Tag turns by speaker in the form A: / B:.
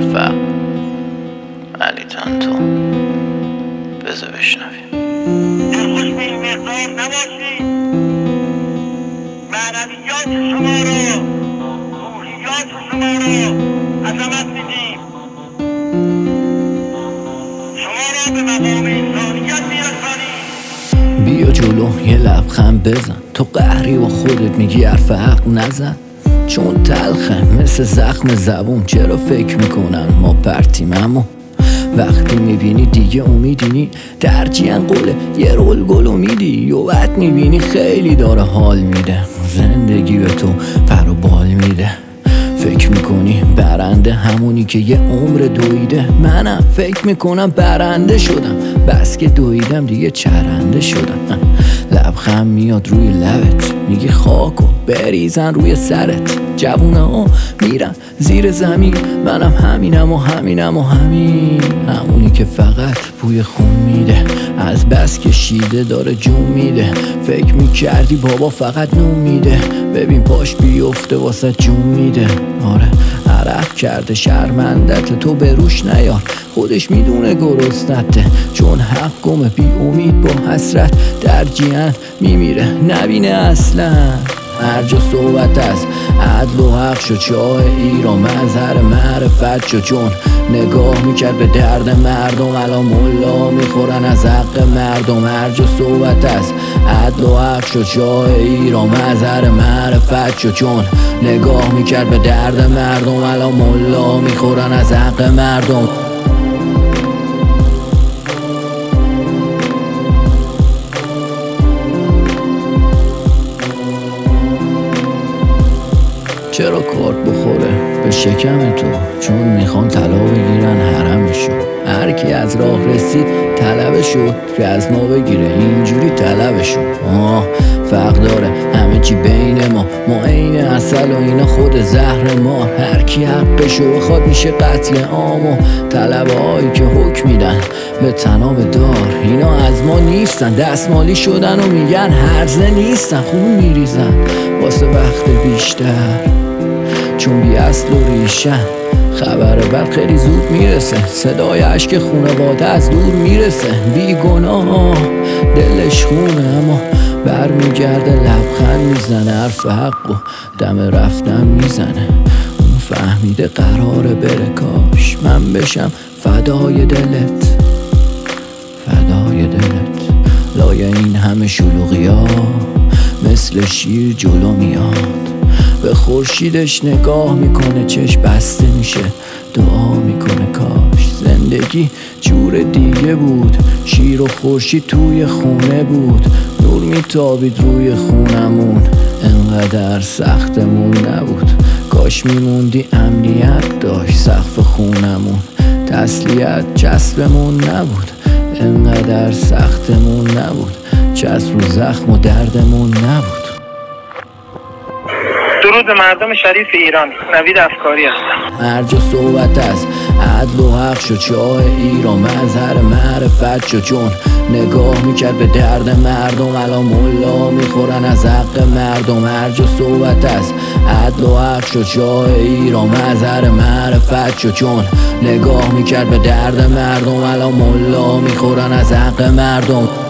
A: موفق. علی تانتو بذار بشنویم.
B: خوش به این مقدار نباشید. معنویات شما رو، روحیات شما رو عظمت میدیم. شما را به مقام انسانیت میرسانیم.
C: بیا جلو یه لبخند بزن، تو قهری و خودت میگی حرف حق نزن. چون تلخه مثل زخم زبون، چرا فکر میکنن ما پرتیممون؟ وقتی میبینی دیگه امیدینی، ترجیحاً قوله یه رول گل امیدی. یوت میبینی خیلی داره حال میده، زندگی به تو پر و بال میده. فکر میکنی برنده همونی که یه عمر دویده. منم فکر میکنم برنده شدم، بس که دویدم دیگه چرنده شدم. لبخند میاد روی لبت، میگی خاکو بریزن روی سرت. جوونه ها میرن زیر زمین، منم همینم و همینم و همونی که فقط بوی خون میده. از بس که شیده داره جون میده. فکر میکردی بابا فقط نون میده، ببین پاش بیفته واسه جون میده. آره عرق کرده شرمندت، تو به روش نیار، خودش میدونه گرسنته. چون حق گمه بی امید با حسرت، ترجیحاً میمیره نبینه اصلا. هر جا صحبت از عدل و حق شد، شاه ایران مظهر معرفت شد. چون نگاه میکرد به درد مردم، الان ملا میخورن از حق مردم. هر جا صحبت از عدل و حق شد، شاه ایران مظهر معرفت شد. چون نگاه میکرد به درد مردم، الان ملا میخورن از حق مردم. چرا کارت بخوره به شکم تو؟ چون میخوان طلا بگیرن حرمشو. هر کی از راه رسید طلبه شد، که از ما بگیره اینجوری طلبشو. فرق داره همه چی بین ما عین عسل و اینا خود زهر ما. هر کی حقشو بخواد میشه قتل عام، و طلبه هایی که حکم میدن به تناب دار اینا از ما نیستن. دستمالی شدن و میگن هرزه نیستن، خون میریزن واسه وقت بیشتر، چون بی اصل و ریشن. خبر بر خیلی زود میرسه، صدای عشق خونواده از دور میرسه. بی گناه دلش خونه، اما برمیگرده لبخند میزنه. حرف حق و دم رفتن میزنه. اون فهمیده قراره بره، کاش من بشم فدای دلت، فدای دلت. لای این همه شلوغی ها مثل شیر جلو میاد، به خورشیدش نگاه میکنه، چشم بسته میشه دعا میکنه. کاش زندگی جور دیگه بود، شیر و خورشید توی خونه بود. نور میتابید روی خونمون، انقدر سختمون نبود. کاش میموندی امنیت داشت سقف خونمون، تسلیت چسبمون نبود. انقدر سختمون نبود، چسب رو زخم و دردمون نبود.
D: درود به مردم شریف ایران، نوید افکاری هستم.
C: هر جا صحبت از عدل و حق شد، شاه ایران مظهر معرفت شد. چون نگاه میکرد به درد مردم، الان ملا میخورن از حق مردم. هر جا صحبت از عدل و حق شد، شاه ایران مظهر معرفت شد. چون نگاه میکرد به درد مردم، الان ملا میخورن از حق مردم.